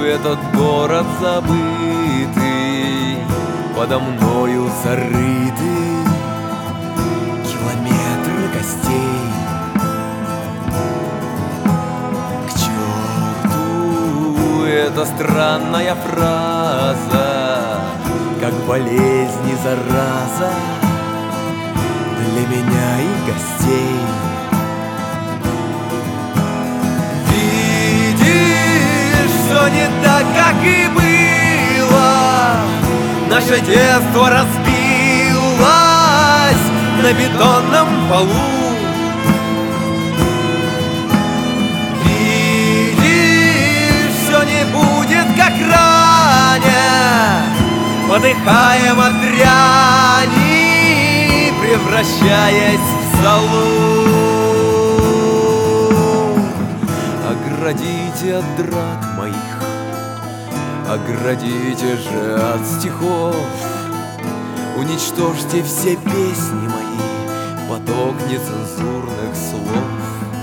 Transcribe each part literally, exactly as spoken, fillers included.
этот город забытый, подо мною зарыты километры костей. К черту эта странная фраза, как болезнь и зараза для меня и гостей. Видишь, все не так, как и было. Наше детство разбилось на бетонном полу. Видишь, все не будет, как ранее. Подыхаем от дряни, превращаясь в золу. Оградите от драк моих, оградите же от стихов. Уничтожьте все песни мои, поток нецензурных слов.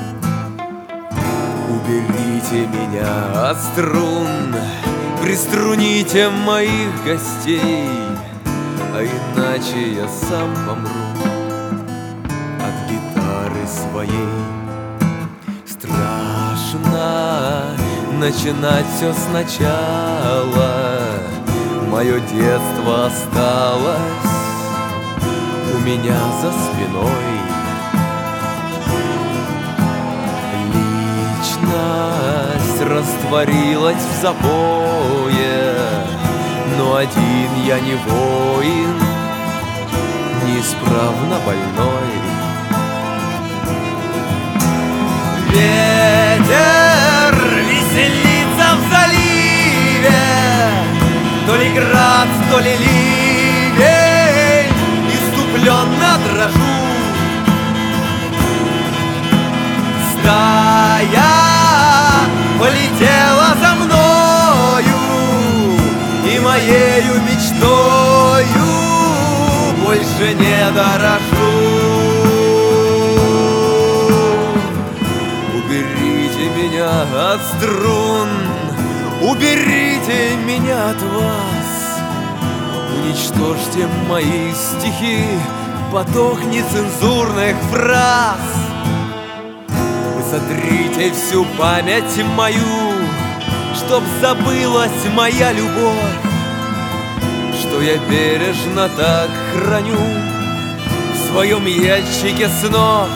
Уберите меня от струн, приструните моих гостей, а иначе я сам помру от гитары своей. Страшно начинать все сначала. Мое детство осталось у меня за спиной. Личность растворилась в запое, но один я не воин, неисправно больной. Ветер веселится в заливе, то ли град, то ли ливень, иступленно дрожу. Стая полетела за мною, и моею мечтою больше не дорожу. Уберите меня от струн, уберите меня от вас. Уничтожьте мои стихи, поток нецензурных фраз. Вы сотрите всю память мою, чтоб забылась моя любовь, что я бережно так храню в своем ящике снов.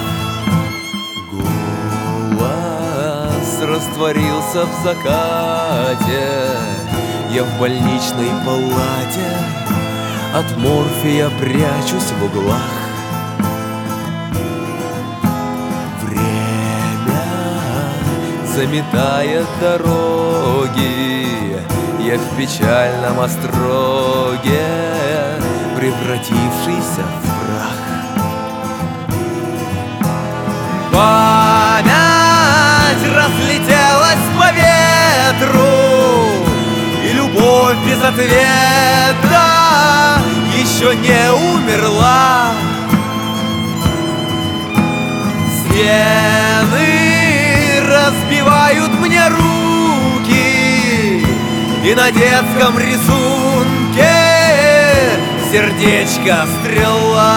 Растворился в закате, я в больничной палате, от морфия прячусь в углах. Время заметает дороги, я в печальном остроге, превратившийся в прах. Память разлетелась по ветру, и любовь без ответа еще не умерла. Стены разбивают мне руки, и на детском рисунке сердечко стрела.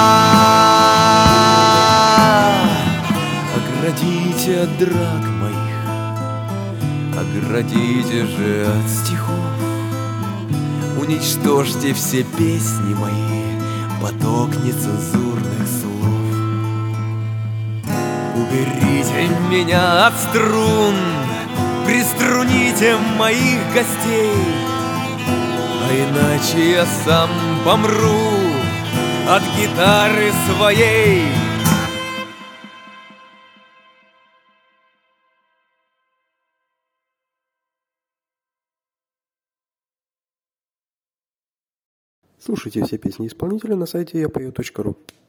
Оградите от драк моих, оградите же от стихов. Уничтожьте все песни мои, поток нецензурных слов. Уберите меня от струн, приструните моих гостей, а иначе я сам помру от гитары своей. Слушайте все песни исполнителя на сайте я пою точка ру.